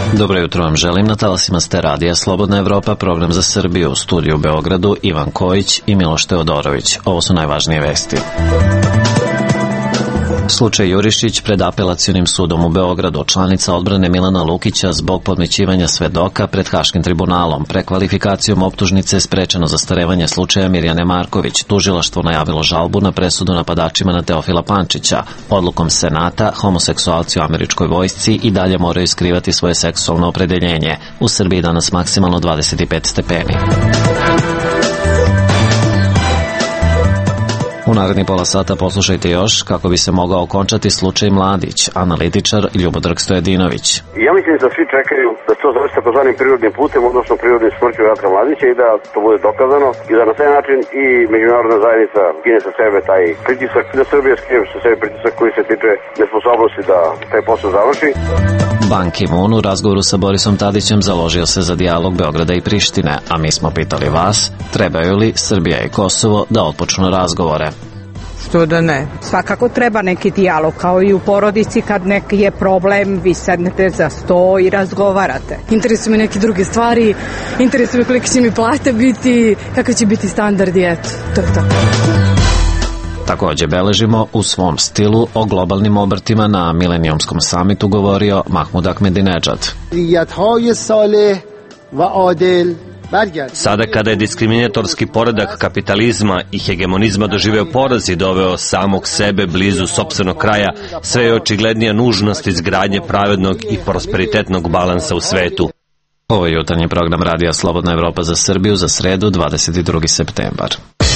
Dobro jutro vam želim, na talasima ste radija Slobodna Evropa, program za Srbiju, u studiju u Beogradu Ivan Kojić i Miloš Teodorović. Ovo su najvažnije vesti. Slučaj Jurišić pred Apelacionim sudom u Beogradu. Članica odbrane Milana Lukića zbog podmećivanja svedoka pred Haškim tribunalom. Prekvalifikacijom optužnice sprečeno zastarevanje slučaja Mirjane Marković. Tužilaštvo najavilo žalbu na presudu napadačima na Teofila Pančića. Odlukom Senata, homoseksualci u američkoj vojsci i dalje moraju skrivati svoje seksualno opredeljenje. U Srbiji danas maksimalno 25 stepeni. U naredni pola sata poslušajte još kako bi se mogao okončati slučaj Mladić, analitičar Ljubodrag Stojadinović. Ja mislim da svi čekaju da to završi takozvanim prirodnim putem, odnosno prirodnim smrću Ratka Mladića i da to bude dokazano i da na taj način i međunarodna zajednica skine sa sebe taj pritisak, da Srbija skine sa sebe pritisak koji se tiče nesposobnosti da taj posao završi. Ban Ki-moon u razgovoru sa Borisom Tadićem založio se za dijalog Beograda i Prištine, a mi smo pitali vas, trebaju li Srbija i Kosovo da otpočnu razgovore? Što da ne? Svakako treba neki dijalog, kao i u porodici kad neki je problem, vi sednete za sto i razgovarate. Interesuju me neke druge stvari, interesuju me koliko će mi plate biti, kakav će biti standard i eto, to je to. Također beležimo u svom stilu o globalnim obrtima na Milenijumskom samitu govorio Mahmud Ahmedinejad. Sada kada je diskriminatorski poredak kapitalizma i hegemonizma doživeo poraz i doveo samog sebe blizu sopstvenog kraja, sve je očiglednija nužnost izgradnje pravednog i prosperitetnog balansa u svetu. Ovo je jutarnji program Radija Slobodna Evropa za Srbiju za sredu 22. septembar.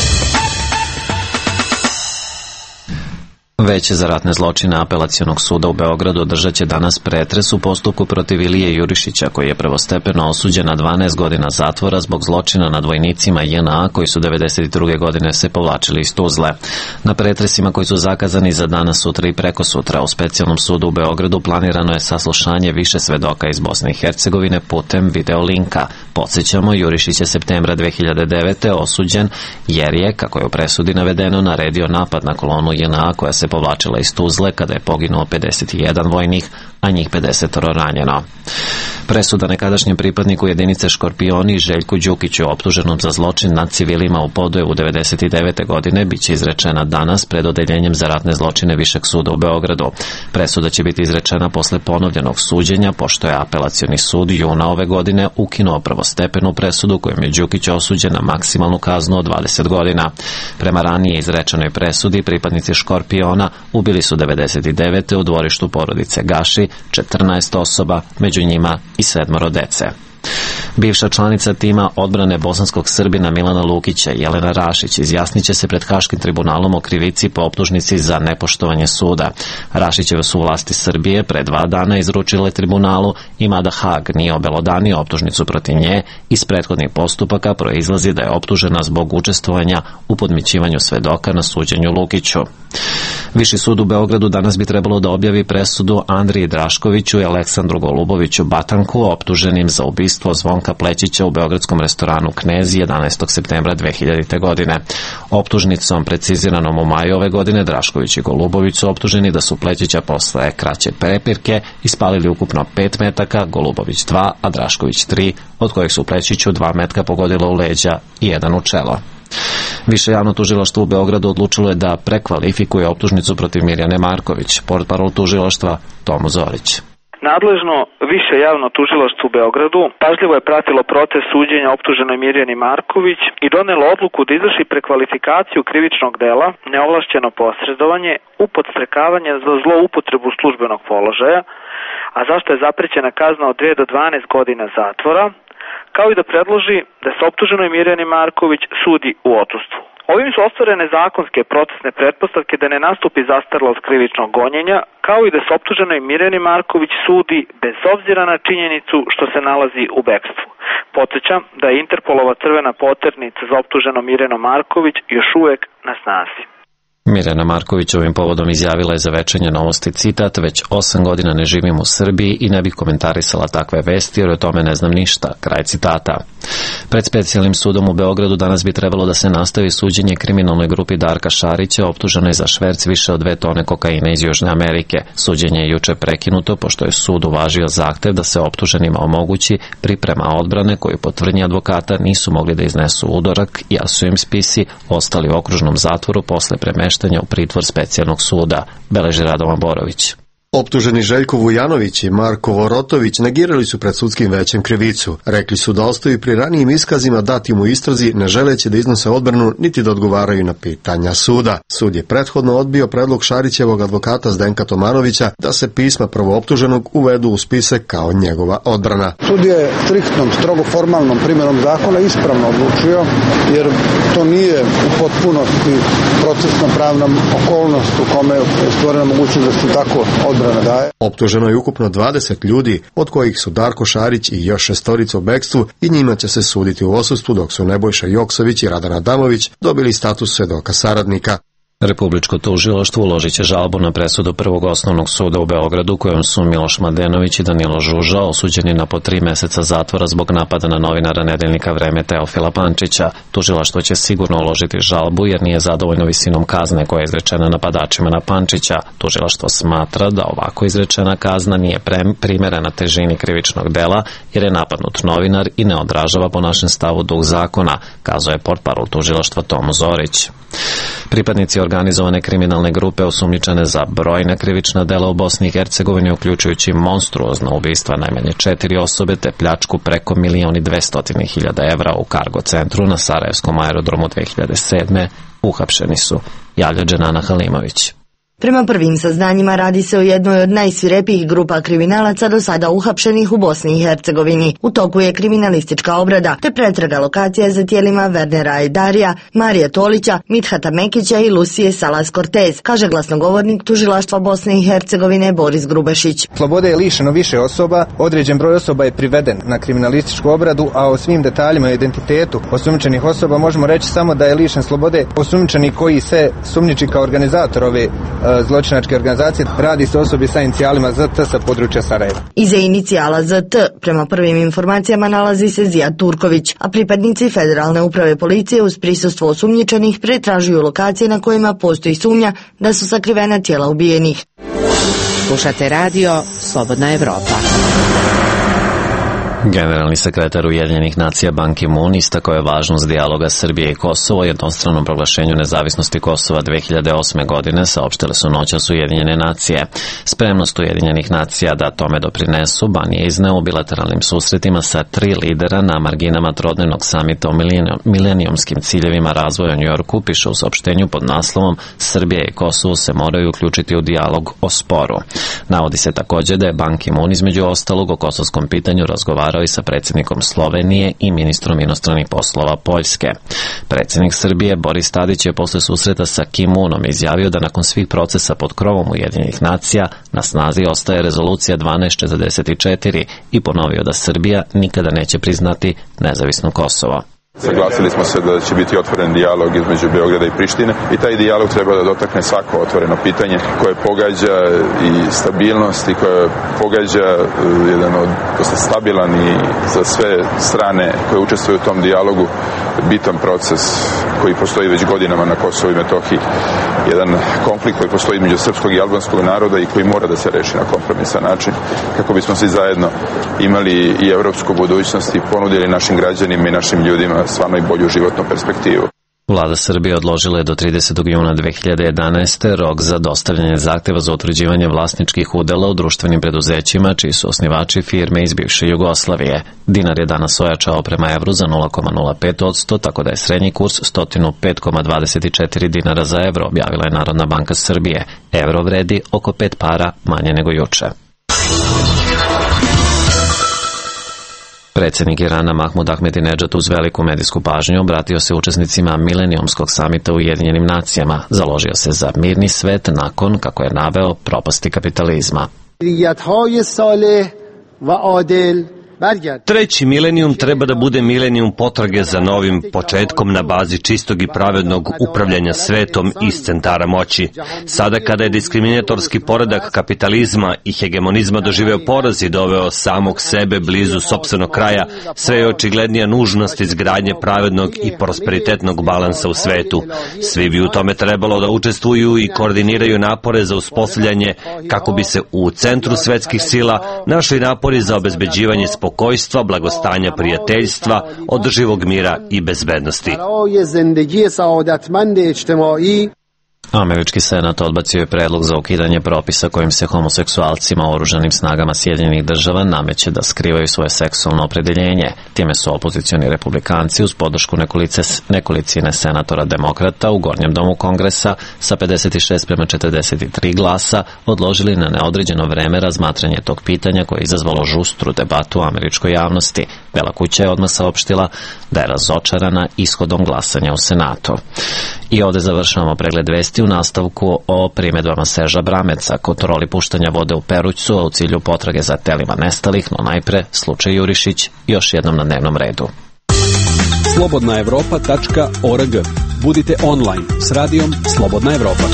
Veće za ratne zločine Apelacionog suda u Beogradu održat će danas pretres u postupku protiv Ilije Jurišića, koji je prvostepeno osuđen na 12 godina zatvora zbog zločina nad vojnicima JNA koji su 1992. godine se povlačili iz Tuzle. Na pretresima koji su zakazani za danas, sutra i prekosutra u Specijalnom sudu u Beogradu planirano je saslušanje više svedoka iz Bosne i Hercegovine putem videolinka. Podsjećamo, Jurišić je septembra 2009. osuđen jer je, kako je u presudi navedeno, naredio napad na kolonu JNA koja se povlačila iz Tuzle kada je poginuo 51 vojnik, a njih 50 ranjeno. Presuda nekadašnjem pripadniku jedinice Škorpioni Željku Đukiću, optuženom za zločin nad civilima u Podujevu 1999. godine, biće izrečena danas pred odeljenjem za ratne zločine Višeg suda u Beogradu. Presuda će biti izrečena posle ponovljenog suđenja, pošto je Apelacioni sud juna ove godine ukinuo prvostepenu presudu kojom je Đukić osuđen na maksimalnu kaznu od 20 godina. Prema ranije izrečenoj presudi, pripadnici Škorpiona ubili su 99. u dvorištu porodice Gaši 14 osoba, među njima i 7 dece. Bivša članica tima odbrane bosanskog Srbina Milana Lukića, Jelena Rašić, izjasnit će se pred Haškim tribunalom o krivici po optužnici za nepoštovanje suda. Rašićeve su vlasti Srbije pre 2 dana izručile tribunalu i mada Hag nije obelodanio optužnicu protiv nje, iz prethodnih postupaka proizlazi da je optužena zbog učestvovanja u podmićivanju svedoka na suđenju Lukiću. Viši sud u Beogradu danas bi trebalo da objavi presudu Andriji Draškoviću i Aleksandru Goluboviću Batanku, optuženim za ubistvo Zvonka Plećića u beogradskom restoranu Knez 11. septembra 2000. godine. Optužnicom preciziranom u maju ove godine Drašković i Golubović su optuženi da su Plećića posle kraće prepirke ispalili ukupno 5 metaka, Golubović 2, a Drašković 3, od kojih su Plećiću 2 metka pogodilo u leđa i 1 u čelo. Više javno tužilaštvo u Beogradu odlučilo je da prekvalifikuje optužnicu protiv Mirjane Marković. Portparol tužilaštva Tomo Zorić. Nadležno više javno tužilaštvo u Beogradu pažljivo je pratilo proces suđenja optuženoj Mirjani Marković i donelo odluku da izvrši prekvalifikaciju krivičnog dela neovlašćeno posredovanje u podstrekavanje za zloupotrebu službenog položaja, a zašto je zaprećena kazna od 2 do 12 godina zatvora, kao i da predloži da se optuženoj Mirjani Marković sudi u odsustvu. Ovim su ostvarene zakonske procesne pretpostavke da ne nastupi zastarelost krivičnog gonjenja, kao i da se optuženoj Mirjani Marković sudi bez obzira na činjenicu što se nalazi u bekstvu. Podsjećam da je Interpolova crvena poternica za optuženom Mirjanom Marković još uvek na snazi. Mirjana Marković ovim povodom izjavila je za Večernje novosti citat: "Već 8 godina ne živim u Srbiji i ne bih komentarisala takve vesti jer o tome ne znam ništa." Kraj citata. Pred Specijalnim sudom u Beogradu danas bi trebalo da se nastavi suđenje kriminalnoj grupi Darka Šarića, optuženoj za šverc više od 2 tone kokaina iz Južne Amerike. Suđenje je juče prekinuto pošto je sud uvažio zahtev da se optuženima omogući priprema odbrane koju po tvrdnji advokata nisu mogli da iznesu udorak, jer su im spisi ostali u okružnom zatvoru posle premeštanja u pritvor Specijalnog suda, beleži Radovan Borović. Optuženi Željko Vujanović i Marko Vorotović negirali su pred sudskim većem krivicu. Rekli su da ostaju pri ranijim iskazima datim u istrazi, ne želeći da iznose odbranu niti da odgovaraju na pitanja suda. Sud je prethodno odbio predlog Šarićevog advokata Zdenka Tomanovića da se pisma prvooptuženog uvedu u spisak kao njegova odbrana. Sud je striktnom, strogo formalnom primjenom zakona ispravno odlučio, jer to nije u potpunosti procesna pravna okolnost u kome je stvorena mogućnost da se tako odbrana daje. Optuženo je ukupno 20 ljudi, od kojih su Darko Šarić i još 6 u bekstvu, i njima će se suditi u odsustvu, dok su Nebojša Joksović i Radan Adamović dobili status svedoka saradnika. Republičko tužilaštvo uložit će žalbu na presudu Prvog osnovnog suda u Beogradu kojom su Miloš Mladenović i Danilo Žuža osuđeni na po 3 meseca zatvora zbog napada na novinara nedeljnika Vreme Teofila Pančića. Tužilaštvo će sigurno uložiti žalbu jer nije zadovoljno visinom kazne koja je izrečena napadačima na Pančića. Tužilaštvo smatra da ovako izrečena kazna nije primerena težini krivičnog dela jer je napadnut novinar i ne odražava po našem stavu duh zakona, kazao je portparol tužilaštva Tomo Zorić. Pripadnici organizovane kriminalne grupe osumnjičene za brojna krivična dela u Bosni i Hercegovini, uključujući monstruozna ubistva najmanje 4 osobe te pljačku preko 1.200.000 evra u kargo centru na Sarajevskom aerodromu 2007. uhapšeni su, javlja Dženana Halimović. Prema prvim saznanjima radi se o jednoj od najsvirepijih grupa kriminalaca do sada uhapšenih u Bosni i Hercegovini. U toku je kriminalistička obrada te pretraga lokacija za tijelima Wernera Ajdarija, Marije Tolića, Mithata Mekića i Lucije Salas Cortez, kaže glasnogovornik tužilaštva Bosne i Hercegovine Boris Grubešić. Slobode je lišeno više osoba, određen broj osoba je priveden na kriminalističku obradu, a o svim detaljima i identitetu osumnjičenih osoba možemo reći samo da je lišen slobode osumnjičeni koji se sumnjiči kao organizator ove zločinačke organizacije. Radi se o osobi sa inicijalima ZT sa područja Sarajeva. Iza inicijala ZT, prema prvim informacijama, nalazi se Zijad Turković, a pripadnici Federalne uprave policije uz prisustvo osumnjičenih pretražuju lokacije na kojima postoji sumnja da su sakrivena tijela ubijenih. Slušate radio Slobodna Evropa. Generalni sekretar Ujedinjenih nacija Ban Ki-moon istakao je važnost dijaloga Srbije i Kosovo o jednostranom proglašenju nezavisnosti Kosova 2008. godine, saopštile su noćas Ujedinjene nacije. Spremnost Ujedinjenih nacija da tome doprinesu Ban je izneo u bilateralnim susretima sa 3 lidera na marginama trodnevnog samita o milenijumskim ciljevima razvoja u Njujorku, piše u saopštenju pod naslovom "Srbija i Kosovo se moraju uključiti u dijalog o sporu". Navodi se također da je Ban Ki-moon između ostalog o kosovskom pitanju razgovarao i sa predsjednikom Slovenije i ministrom inostranih poslova Poljske. Predsjednik Srbije Boris Tadić je posle susreta sa Ki-moonom izjavio da nakon svih procesa pod krovom Ujedinjenih nacija na snazi ostaje rezolucija 1244 i ponovio da Srbija nikada neće priznati nezavisno Kosovo. Saglasili smo se da će biti otvoren dijalog između Beograda i Prištine i taj dijalog treba da dotakne svako otvoreno pitanje koje pogađa i stabilnost i koje pogađa jedan od dosta stabilan i za sve strane koje učestvuju u tom dijalogu bitan proces koji postoji već godinama na Kosovu i Metohiji. Jedan konflikt koji postoji između srpskog i albanskog naroda i koji mora da se reši na kompromisan način kako bismo svi zajedno imali i evropsku budućnost i ponudili našim građanima i našim ljudima stvarno i bolju životnu perspektivu. Vlada Srbije odložila je do 30. juna 2011. rok za dostavljanje zahteva za utvrđivanje vlasničkih udela u društvenim preduzećima, čiji su osnivači firme iz bivše Jugoslavije. Dinar je danas ojačao prema evru za 0,05%, tako da je srednji kurs 105,24 dinara za evro, objavila je Narodna banka Srbije. Evro vredi oko 5 para manje nego juče. Predsjednik Irana Mahmud Ahmedinedžad uz veliku medijsku pažnju obratio se učesnicima milenijumskog samita u Ujedinjenim nacijama. Založio se za mirni svet nakon, kako je naveo, propasti kapitalizma. Treći milenijum treba da bude milenijum potrage za novim početkom na bazi čistog i pravednog upravljanja svetom iz centara moći. Sada kada je diskriminatorski poredak kapitalizma i hegemonizma doživeo poraz i doveo samog sebe blizu sopstvenog kraja, sve je očiglednija nužnost izgradnje pravednog i prosperitetnog balansa u svetu. Svi bi u tome trebalo da učestvuju i koordiniraju napore za uspostavljanje kako bi se u centru svetskih sila našli napori za obezbeđivanje spokojstva, blagostanja, prijateljstva, održivog mira i bezbednosti. Američki senat odbacio je predlog za ukidanje propisa kojim se homoseksualcima u oružanim snagama Sjedinjenih država nameće da skrivaju svoje seksualno opredeljenje. Time su opozicioni republikanci uz podršku nekolicine senatora demokrata u Gornjem domu Kongresa sa 56:43 glasa odložili na neodređeno vreme razmatranje tog pitanja koje je izazvalo žustru debatu u američkoj javnosti. Bela kuća je odmah saopštila da je razočarana ishodom glasanja u Senatu. I ovde završavamo pregled vesti u nastavku o primedbama Seža Brameca, kontroli puštanja vode u Perućcu, a u cilju potrage za telima nestalih, no najpre slučaj Jurišić još jednom na dnevnom redu. slobodnaevropa.org. Budite online s radijom Slobodna Evropa.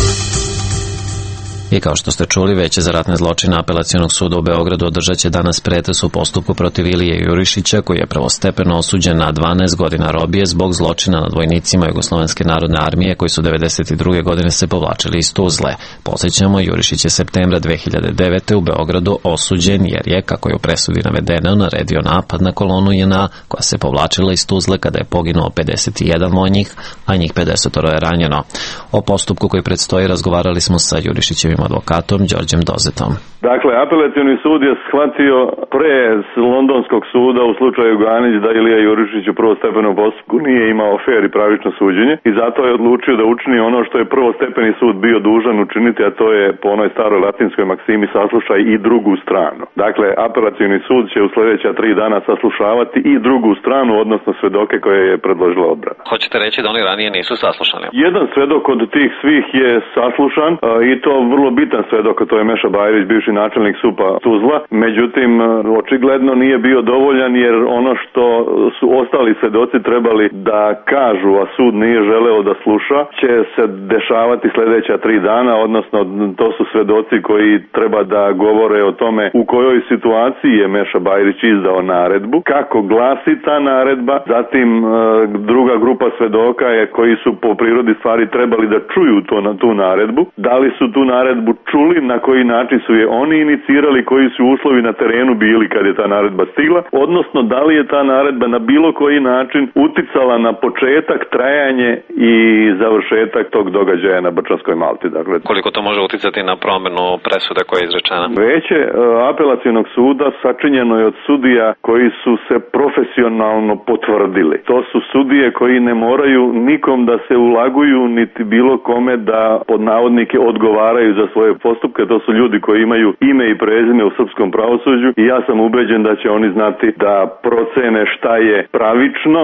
I kao što ste čuli, Veće za ratne zločine Apelacionog suda u Beogradu održat će danas pretres u postupku protiv Ilije Jurišića, koji je prvostepeno osuđen na 12 godina robije zbog zločina nad vojnicima Jugoslovenske narodne armije koji su 1992. godine se povlačili iz Tuzle. Podsjećamo, Jurišić je septembra 2009. u Beogradu osuđen jer je, kako je u presudi navedeno, naredio napad na kolonu JNA koja se povlačila iz Tuzle kada je poginuo 51 vojnik, a njih 50 je ranjeno. O postupku koji predstoji razgovarali smo sa Jurišićevim advokatom Đorđem Dozetom. Dakle, apelacioni sud je shvatio pre londonskog suda u slučaju Ganić da Ilija Jurišić u prvostepenom postupku nije imao fer i pravično suđenje i zato je odlučio da učini ono što je prvostepeni sud bio dužan učiniti, a to je po onoj staroj latinskoj maksimi saslušaj i drugu stranu. Dakle, apelacioni sud će u sljedeća 3 dana saslušavati i drugu stranu, odnosno svedoke koje je predložila odbrana. Hoćete reći da oni ranije nisu saslušani? Jedan svedok od tih svih je saslušan i to vrlo bitan svedok, to je Meša Bajrić, bivši načelnik SUP-a Tuzla. Međutim, očigledno nije bio dovoljan jer ono što su ostali svedoci trebali da kažu, a sud nije želeo da sluša, će se dešavati sljedeća 3 dana, odnosno to su svedoci koji treba da govore o tome u kojoj situaciji je Meša Bajrić izdao naredbu, kako glasi ta naredba, zatim druga grupa svedoka je koji su po prirodi stvari trebali da čuju tu naredbu, da li su tu naredbu čuli, na koji način su je oni inicirali, koji su uslovi na terenu bili kad je ta naredba stigla, odnosno da li je ta naredba na bilo koji način uticala na početak, trajanje i završetak tog događaja na Brčanskoj Malti. Dakle, koliko to može uticati na promenu presude koja je izrečena? Veće apelacionog suda sačinjeno je od sudija koji su se profesionalno potvrdili. To su sudije koji ne moraju nikom da se ulaguju, niti bilo kome da pod navodnike odgovaraju za svoje postupke. To su ljudi koji imaju ime i prezime u srpskom pravosuđu i ja sam ubeđen da će oni znati da procene šta je pravično.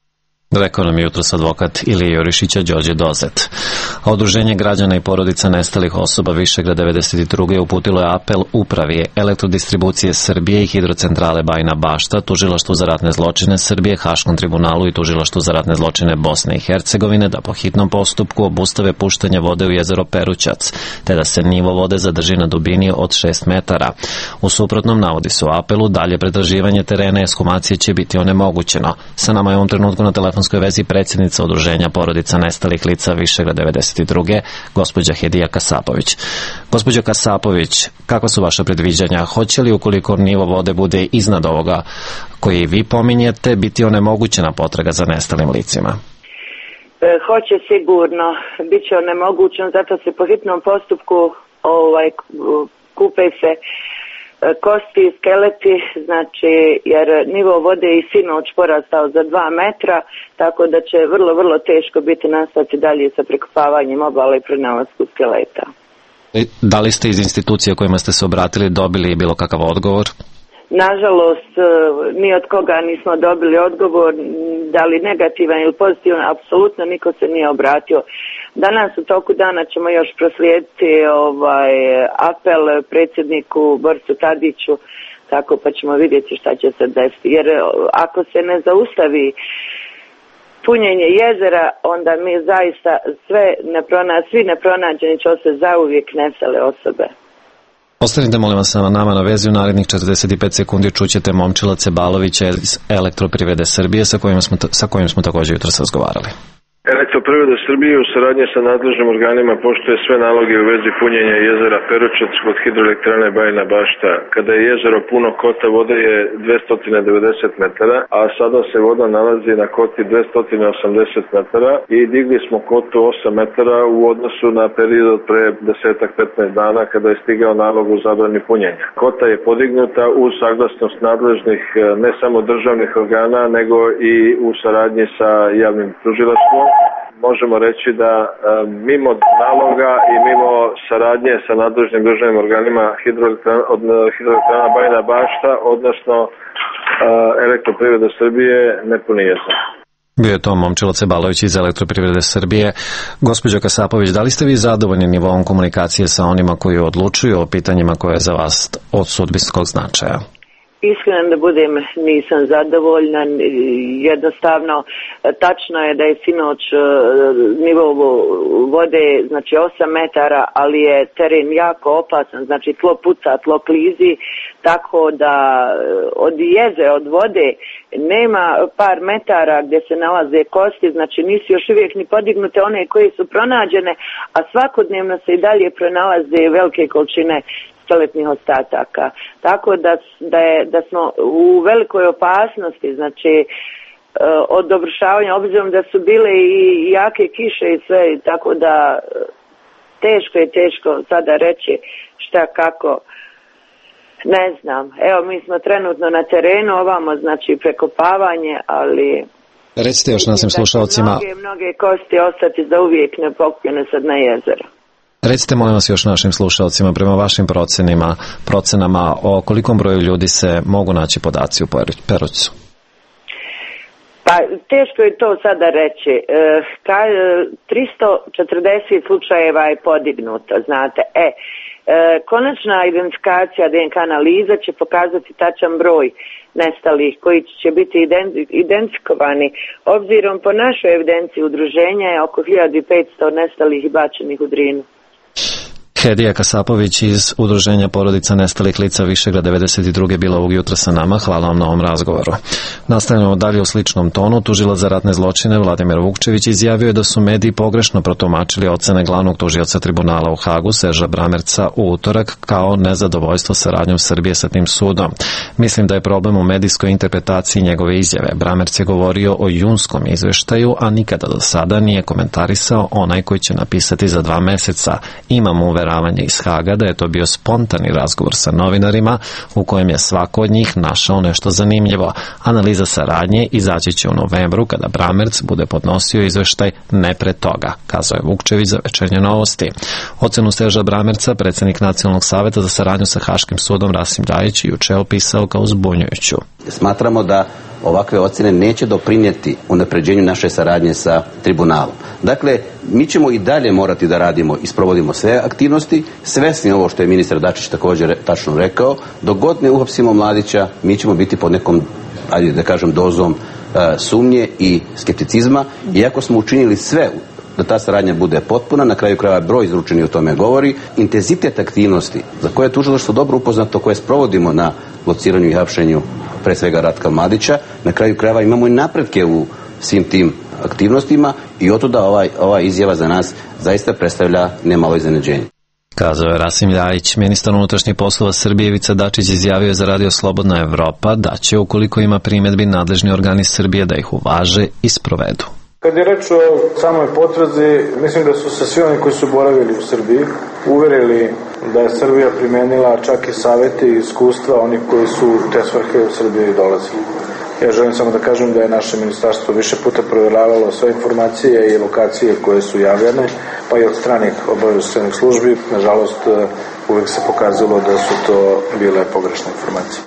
Rekao nam jutros advokat Ilije Jurišića Đorđe Dozet. A Udruženje građana i porodica nestalih osoba Višegrad 92. uputilo je apel Upravi Elektrodistribucije Srbije i Hidrocentrale Bajina Bašta, Tužilaštvu za ratne zločine Srbije, Haškom tribunalu i Tužilaštvu za ratne zločine Bosne i Hercegovine da po hitnom postupku obustave puštanje vode u jezero Perućac, te da se nivo vode zadrži na dubini od 6 metara. U suprotnom, navodi se u apelu, dalje pretraživanje terena i ekshumacije će biti onemogućeno. Sa nama je u ovom trenutku na telefonskoj vezi predsjednica Udruženja porodica nestalih lica Višegrad 92. gospođa Hedija Kasapović. Gospođo Kasapović, kakva su vaša predviđanja? Hoće li, ukoliko nivo vode bude iznad ovoga koji vi pominjete, biti onemogućena potraga za nestalim licima? Hoće sigurno. Biće onemogućeno, zato se po hitnom postupku kupe se kosti, skeleti, znači jer nivo vode je i sinoć porastao za 2 metra, tako da će vrlo teško biti nastaviti dalje sa prekopavanjem obale i pronalazku skeleta. Da li ste iz institucija kojima ste se obratili dobili bilo kakav odgovor? Nažalost, ni od koga nismo dobili odgovor, da li negativan ili pozitivan, apsolutno niko se nije obratio. Danas u toku dana ćemo još proslijediti apel predsjedniku Borisu Tadiću, tako pa ćemo vidjeti šta će se desiti. Jer ako se ne zaustavi punjenje jezera, onda mi zaista svi nepronađeni će se zauvijek nestale osobe. Ostanite molim vas sa nama na vezi, u narednih 45 sekundi čućete Momčila Cebalovića iz Elektroprivrede Srbije sa kojim smo također jutros razgovarali. Elektroprivreda Srbije u saradnji sa nadležnim organima poštuje sve naloge u vezi punjenja jezera Peručac kod hidroelektrane Bajina Bašta. Kada je jezero puno, kota vode je 290 metara, a sada se voda nalazi na koti 280 metara i digli smo kotu 8 metara u odnosu na period od pre 10-15 dana kada je stigao nalog u zabrani punjenja. Kota je podignuta uz saglasnost nadležnih ne samo državnih organa, nego i u saradnji sa javnim tužilaštvom. Možemo reći da mimo naloga i mimo saradnje sa nadležnim državnim organima hidroelektrana Bajina Bašta, odnosno Elektroprivreda Srbije, ne puni jezer. Bio je to Momčilo Cebalović iz Elektroprivrede Srbije. Gospođo Kasapović, da li ste vi zadovoljni nivoom komunikacije sa onima koji odlučuju o pitanjima koje je za vas od sudbinskog značaja? Iskreno da budem, nisam zadovoljna. Jednostavno, tačno je da je sinoć nivo vode, znači 8 metara, ali je teren jako opasan, znači tlo puca, tlo klizi, tako da od vode nema par metara gdje se nalaze kosti, znači nisu još uvijek ni podignute one koje su pronađene, a svakodnevno se i dalje pronalaze velike količine skeletnih ostataka. Tako da smo u velikoj opasnosti, znači od obrušavanja, obzirom da su bile i jake kiše i sve, tako da teško sada reći šta kako, ne znam. Evo, mi smo trenutno na terenu, ovamo znači prekopavanje, ali recite još našim slušalcima, mnoge kosti ostati za uvijek nepokupljene sa dna jezera. Recite molim vas još našim slušalcima, prema vašim procenama, o kolikom broju ljudi se mogu naći podaci u Perućcu? Pa teško je to sada reći. 340 slučajeva je podignuto, znate. Konačna identifikacija DNK analiza će pokazati tačan broj nestalih koji će biti identifikovani. Obzirom po našoj evidenciji udruženja je oko 1500 nestalih i bačenih u Drinu. Hedija Kasapović iz Udruženja porodica nestalih lica Višegrad 92. bila ovog jutra sa nama. Hvala vam na ovom razgovoru. Nastavljamo dalje u sličnom tonu. Tužilac za ratne zločine Vladimir Vukčević izjavio je da su mediji pogrešno protumačili ocene glavnog tužioca tribunala u Hagu Serža Bramerca u utorak kao nezadovoljstvo saradnjom Srbije sa tim sudom. Mislim da je problem u medijskoj interpretaciji njegove izjave. Bramerc je govorio o junskom izveštaju, a nikada do sada nije komentarisao onaj koji će napisati za 2 meseca. Imam uveravanje iz Haga da je to bio spontani razgovor sa novinarima u kojem je svako od njih našao nešto zanimljivo. Analiza saradnje izaći će u novembru kada Bramerc bude podnosio izveštaj, ne pre toga, kazao je Vukčević za Večernje novosti. Ocenu Serža Bramerca predsjednik Nacionalnog saveta za saradnju sa Haškim sudom Rasim Ljajić juče opisao kao zbunjujuću. Smatramo da ovakve ocjene neće doprinijeti unapređenju naše saradnje sa tribunalom. Dakle, mi ćemo i dalje morati da radimo i sprovodimo sve aktivnosti, svesni ovo što je ministar Dačić također tačno rekao, dok god ne uhapsimo Mladića, mi ćemo biti pod nekom, ajde da kažem, dozom sumnje i skepticizma, iako smo učinili sve da ta saradnja bude potpuna, na kraju krajeva broj izručenih o tome govori, intenzitet aktivnosti za koje je tužilaštvo dobro upoznato, koje sprovodimo na lociranju i hapšenju pre svega Ratka Mladića, na kraju krajeva imamo i napretke u svim tim aktivnostima i otuda ova izjava za nas zaista predstavlja nemalo iznenađenje. Kazao je Rasim Ljajić. Ministar unutrašnjih poslova Srbije Ivica Dačić izjavio je za Radio Slobodna Evropa da će, ukoliko ima primjedbi, nadležni organi Srbije da ih uvaže i sprovedu. Kad je reč o samoj potrazi, mislim da su se svi oni koji su boravili u Srbiji uverili da je Srbija primenila čak i savete i iskustva onih koji su te svrhe u Srbiji dolazili. Ja želim samo da kažem da je naše ministarstvo više puta provjeravalo sve informacije i lokacije koje su javljene, pa i od stranih obavještajnih službi. Nažalost, uvek se pokazalo da su to bile pogrešne informacije.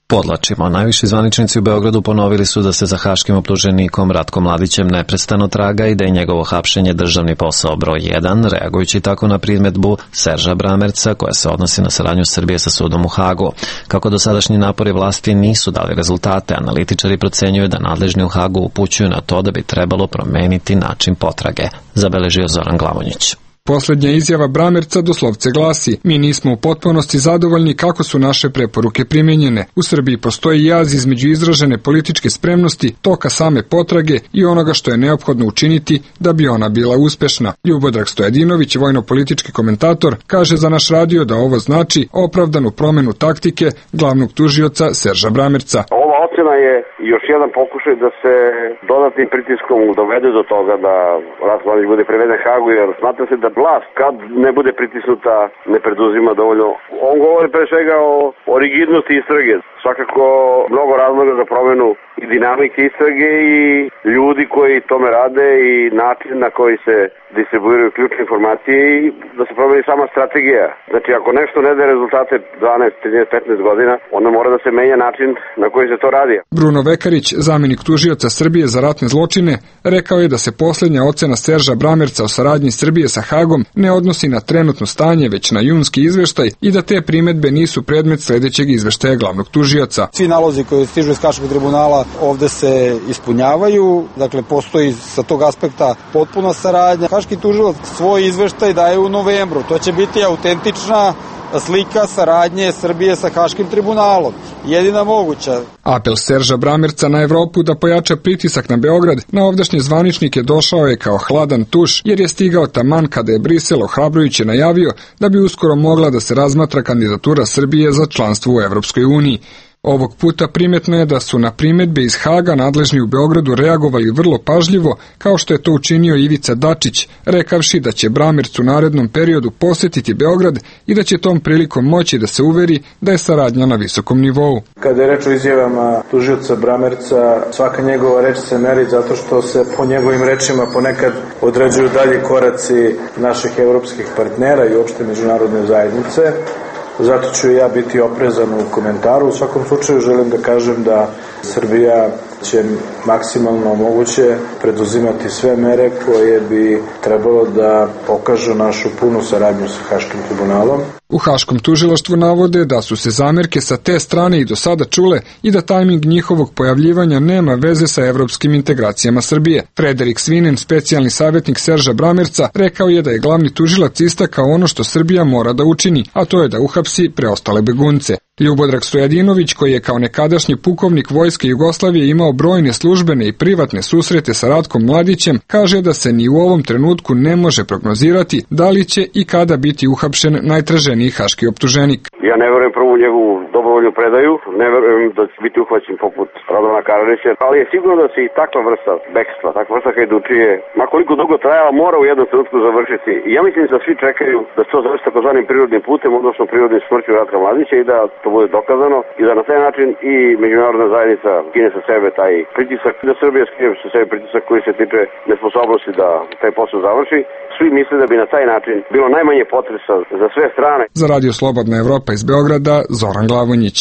Podlačimo, najviši zvaničnici u Beogradu ponovili su da se za haškim optuženikom Ratkom Mladićem neprestano traga i da je njegovo hapšenje državni posao broj 1, reagujući tako na primedbu Serža Bramerca koja se odnosi na saradnju Srbije sa sudom u Hagu. Kako dosadašnji napori vlasti nisu dali rezultate, analitičari procenjuju da nadležni u Hagu upućuju na to da bi trebalo promeniti način potrage, zabeležio Zoran Glavonjić. Poslednja izjava Bramerca doslovce glasi: mi nismo u potpunosti zadovoljni kako su naše preporuke primenjene. U Srbiji postoji jaz između izražene političke spremnosti, toka same potrage i onoga što je neophodno učiniti da bi ona bila uspešna. Ljubodrag Stojadinović, vojno-politički komentator, kaže za naš radio da ovo znači opravdanu promenu taktike glavnog tužioca Serža Bramerca. Ova ocena je još jedan pokušaj da se dodatnim pritiskom dovede do toga da Ratko Mladić bude priveden Hagu, jer smatra se da vlast kad ne bude pritisnuta ne preduzima dovoljno. On govori pre svega o rigidnosti istrage. Svakako mnogo razloga za promenu i dinamike istrage i ljudi koji tome rade i način na koji se distribuiraju ključne informacije i da se promeni sama strategija. Znači ako nešto ne daje rezultate 12, 13, 15 godina, onda mora da se menja način na koji se to radi. Bruno Vekarić, zamenik tužioca Srbije za ratne zločine, rekao je da se poslednja ocena Serža Bramerca o saradnji Srbije sa Hagom ne odnosi na trenutno stanje, već na junski izveštaj i da te primetbe nisu predmet sledećeg izveštaja glavnog tužioca. Svi nalozi koji stižu iz Haškog tribunala ovde se ispunjavaju, dakle postoji sa tog aspekta potpuna saradnja. Haški tužilac svoj izveštaj daje u novembru, to će biti autentična slika saradnje Srbije sa Haškim tribunalom. Jedina moguća. Apel Serža Bramerca na Evropu da pojača pritisak na Beograd na ovdašnje zvaničnike došao je kao hladan tuš, jer je stigao taman kada je Brisel ohrabrujuće najavio da bi uskoro mogla da se razmatra kandidatura Srbije za članstvo u Evropskoj uniji. Ovog puta primetno je da su na primedbe iz Haga nadležni u Beogradu reagovali vrlo pažljivo, kao što je to učinio Ivica Dačić, rekavši da će Bramerc u narednom periodu posetiti Beograd i da će tom prilikom moći da se uveri da je saradnja na visokom nivou. Kada je reč o izjavama tužioca Bramerca, svaka njegova reč se meri zato što se po njegovim rečima ponekad određuju dalji koraci naših evropskih partnera i uopšte međunarodne zajednice. Zato ću ja biti oprezan u komentaru. U svakom slučaju želim da kažem da Srbija će maksimalno moguće preduzimati sve mere koje bi trebalo da pokažu našu punu saradnju sa Haškim tribunalom. U Haškom tužilaštvu navode da su se zamerke sa te strane i do sada čule i da tajming njihovog pojavljivanja nema veze sa evropskim integracijama Srbije. Frederik Svinen, specijalni savjetnik Serža Bramerca, rekao je da je glavni tužilac istakao ono što Srbija mora da učini, a to je da uhapsi preostale begunce. Ljubodrag Stojadinović, koji je kao nekadašnji pukovnik Vojske Jugoslavije imao brojne službene i privatne susrete sa Ratkom Mladićem, kaže da se ni u ovom trenutku ne može prognozirati da li će i kada biti uhapšen najtraženiji haški optuženik. Ja ne verujem prvo u njegovu dobrovoljnu predaju, ne verujem da će biti uhvaćen poput Radovana Karadžića, ali je sigurno da se i takva vrsta bekstva, takva vrsta hajdučije, ma koliko dugo trajala, mora u jednom trenutku završiti. I ja mislim da svi čekaju da se to završi takozvanim prirodnim putem, odnosno prirodnim smrću Ratka Mladića i da to bude dokazano i da na taj način i međunarodna zajednica skine sa sebe taj pritisak, da Srbija skine sa sebe pritisak koji se tiče nesposobnosti da taj posao završi. Svi misle da bi na taj način bilo najmanje potresa za sve strane. Za Radio Slobodna Evropa iz Beograda, Zoran Glavonjić.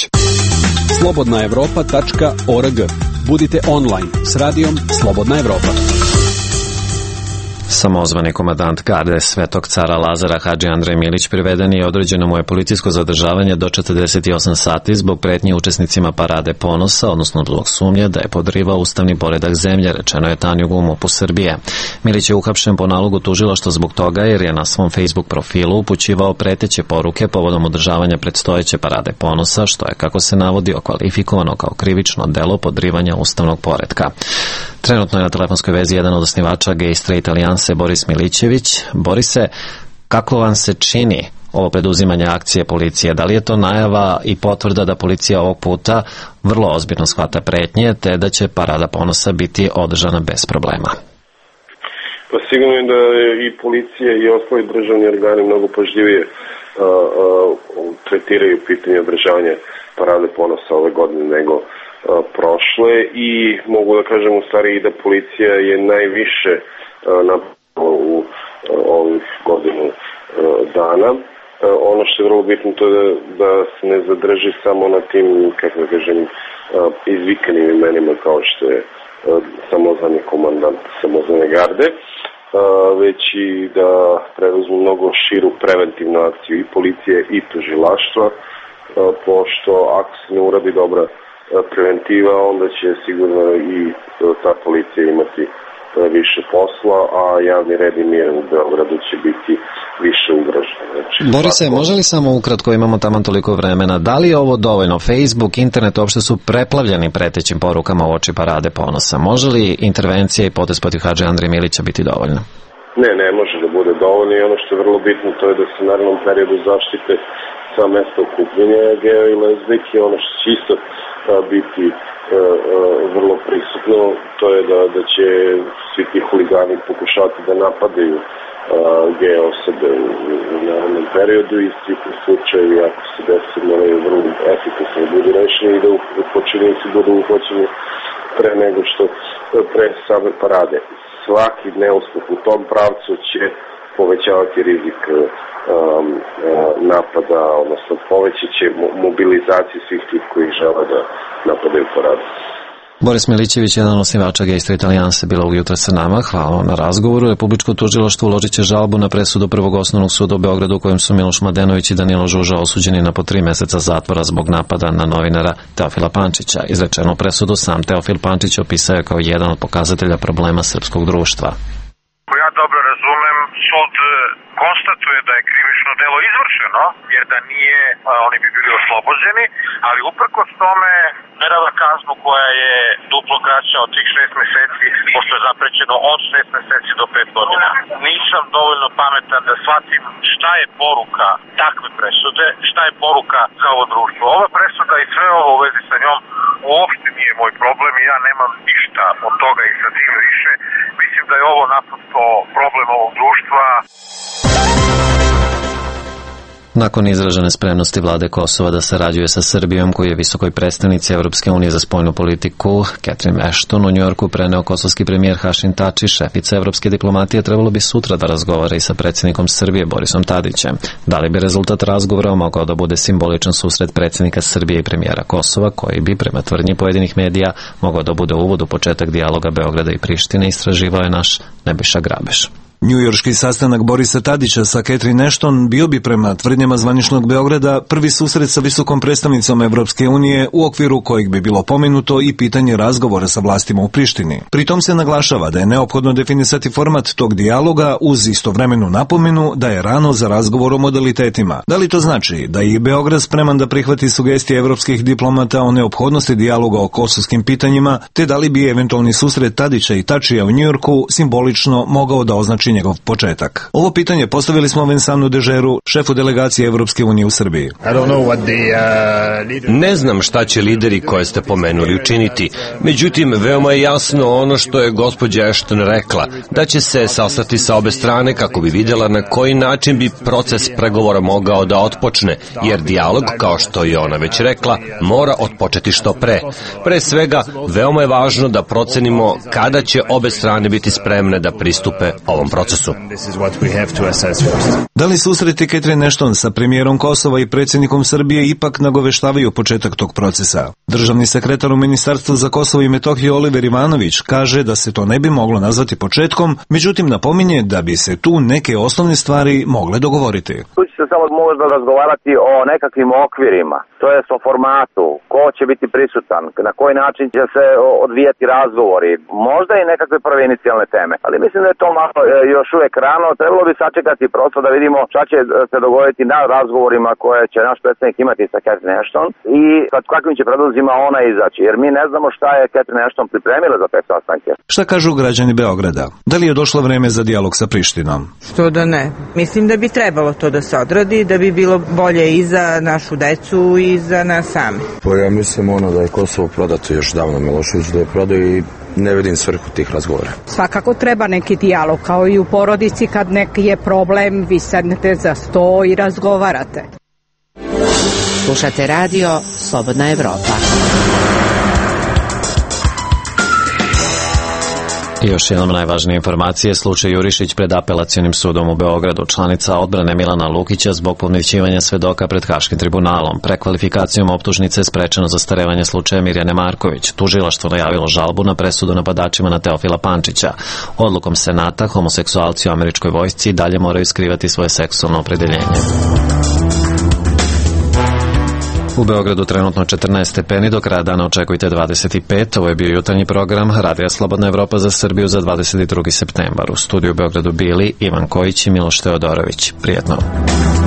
slobodnaevropa.org. Budite online s radijom Slobodna Evropa. Samozvani komandant garde Svetog cara Lazara Hadži Andrej Milić priveden i određeno mu je policijsko zadržavanje do 48 sati zbog pretnje učesnicima Parade ponosa, odnosno zbog sumnje da je podrivao ustavni poredak zemlje, rečeno je Tanjugu u MUP-u Srbije. Milić je uhapšen po nalogu tužilaštva zbog toga jer je na svom Facebook profilu upućivao preteće poruke povodom održavanja predstojeće Parade ponosa, što je, kako se navodi, okvalifikovano kao krivično delo podrivanja ustavnog poretka. Trenutno je na telefonskoj vezi jedan od osnivača Gay Straight Alijanse, Boris Milićević. Borise, kako vam se čini ovo preduzimanje akcije policije? Da li je to najava i potvrda da policija ovog puta vrlo ozbiljno shvata pretnje, te da će Parada ponosa biti održana bez problema? Pa sigurno je da i policija i ostali državni organi mnogo pažljivije tretiraju pitanje održavanja Parade ponosa ove godine nego prošle i mogu da kažem u stvari i da policija je najviše napravila u ovih godinu dana ono što je vrlo bitno to je da se ne zadrži samo na tim, kako da kažem, izvikanim imenima kao što je samozvani komandant samozvane garde, već i da preuzmu mnogo širu preventivnu akciju i policije i tužilaštva, pošto ako se ne uradi dobra preventiva, onda će sigurno i ta policija imati više posla, a javni red i mir u Beogradu će biti više ugrožen. Znači, Borise, može li samo ukratko, imamo tamo toliko vremena, da li je ovo dovoljno? Facebook, internet uopšte su preplavljeni pretećim porukama u oči Parade ponosa. Može li intervencija i potez protiv Hadže Andrije Milića biti dovoljna? Ne može da bude dovoljno i ono što je vrlo bitno to je da se u narednom periodu zaštite sva mesta okupljenja geo i lezbijke. Ono što će isto biti vrlo prisutno, to je da će svi ti huligani pokušati da napadaju gej osobe u narednom periodu i svi ti slučajevi, ako se desi, moraju vrlo efikasno budu rešeni i da počinjenici budu uhvaćeni pre same parade. Svaki neuspeh u tom pravcu će povećavati rizik napada, odnosno povećat će mobilizaciju svih tih koji žele da napadaju paradu. Boris Milićević, jedan od osnivača Gay Straight Alliance, bila ujutro sa nama. Hvala vam na razgovoru. Republičko tužilaštvo uložit će žalbu na presudu Prvog osnovnog suda u Beogradu u kojem su Miloš Mladenović i Danilo Žuža osuđeni na po 3 meseca zatvora zbog napada na novinara Teofila Pančića. Izrečenu presudu sam Teofil Pančić opisao je kao jedan od pokazatelja problema srpskog društva. Ja dobro razumem, sud konstatuje da je krivično delo izvršeno, jer da nije, oni bi bili oslobođeni, ali uprkos tome merava kaznu koja je duplo kraća od tih 6 meseci, pošto je zaprećeno od 6 meseci do 5 godina. Nisam dovoljno pametan da shvatim šta je poruka takve presude, šta je poruka za ovo društvo. Ova presuda i sve ovo u vezi sa njom uopšte nije moj problem i ja nemam ništa od toga i sa tim više. Mislim da je ovo naprosto problem ovog društva. Nakon izražene spremnosti vlade Kosova da sarađuje sa Srbijom, koju je visokoj predstavnici Evropske unije za spoljnu politiku Catherine Ashton u Njujorku preneo kosovski premijer Hašim Tači, šefica evropske diplomatije trebalo bi sutra da razgovara i sa predsjednikom Srbije Borisom Tadićem. Da li bi rezultat razgovora mogao da bude simboličan susret predsjednika Srbije i premijera Kosova, koji bi, prema tvrdnji pojedinih medija, mogao da bude uvod u početak dijaloga Beograda i Prištine, istraživao je naš Nebojša Grabeš. Njujorški sastanak Borisa Tadića sa Catherine Ashton bio bi prema tvrdnjama zvaničnog Beograda prvi susret sa visokom predstavnicom Evropske unije u okviru kojeg bi bilo pomenuto i pitanje razgovora sa vlastima u Prištini. Pritom se naglašava da je neophodno definisati format tog dijaloga uz istovremenu napomenu da je rano za razgovor o modalitetima. Da li to znači da je i Beograd spreman da prihvati sugestije evropskih diplomata o neophodnosti dijaloga o kosovskim pitanjima, te da li bi eventualni susret Tadića i Tačija u Njujorku simbolično mogao da označi njegov početak? Ovo pitanje postavili smo Vincentu Dežeru, šefu delegacije Evropske unije u Srbiji. Ne znam šta će lideri koje ste pomenuli učiniti, međutim veoma je jasno ono što je gospođa Ashton rekla, da će se sastati sa obe strane kako bi vidjela na koji način bi proces pregovora mogao da otpočne, jer dijalog, kao što je ona već rekla, mora otpočeti što pre. Pre svega, veoma je važno da procenimo kada će obe strane biti spremne da pristupe ovom procesu. Da li susreti Catherine Ashton sa premijerom Kosova i predsjednikom Srbije ipak nagoveštavaju početak tog procesa? Državni sekretar u Ministarstvu za Kosovo i Metohiju Oliver Ivanović kaže da se to ne bi moglo nazvati početkom, međutim napominje da bi se tu neke osnovne stvari mogle dogovoriti. Tu će se samo možda razgovarati o nekakvim okvirima, to je o formatu, ko će biti prisutan, na koji način će se odvijati razgovori, možda i nekakve prve inicijalne teme, ali mislim da je to malo još uvek rano, trebalo bi sačekati prosto da vidimo šta će se dogoditi na razgovorima koje će naš predstavnik imati sa Catherine Ashton i sa kakvim će predlozima ona izaći, jer mi ne znamo šta je Catherine Ashton pripremila za te sastanke. Šta kažu građani Beograda? Da li je došlo vreme za dijalog sa Prištinom? Što da ne? Mislim da bi trebalo to da se odradi, da bi bilo bolje i za našu decu i za nas sami. Pa ja mislim da je Kosovo prodato još davno, Milošević da je prodao i ne vidim svrhu tih razgovora. Svakako treba neki dijalog, kao i u porodici kad neki je problem, vi sednete za sto i razgovarate. Slušate radio Slobodna Evropa. I još jednom najvažnije informacije, slučaj Jurišić pred apelacionim sudom u Beogradu. Članica odbrane Milana Lukića zbog podmićivanja svedoka pred Haškim tribunalom. Prekvalifikacijom optužnice sprečeno zastarevanje slučaja Mirjane Marković. Tužilaštvo najavilo žalbu na presudu napadačima na Teofila Pančića. Odlukom Senata, homoseksualci u američkoj vojsci dalje moraju skrivati svoje seksualno opredeljenje. U Beogradu trenutno 14 stepeni, do kraja dana očekujte 25. Ovo je bio jutarnji program Radija Slobodna Evropa za Srbiju za 22. septembar. U studiju u Beogradu bili Ivan Kojić i Miloš Teodorović. Prijetno.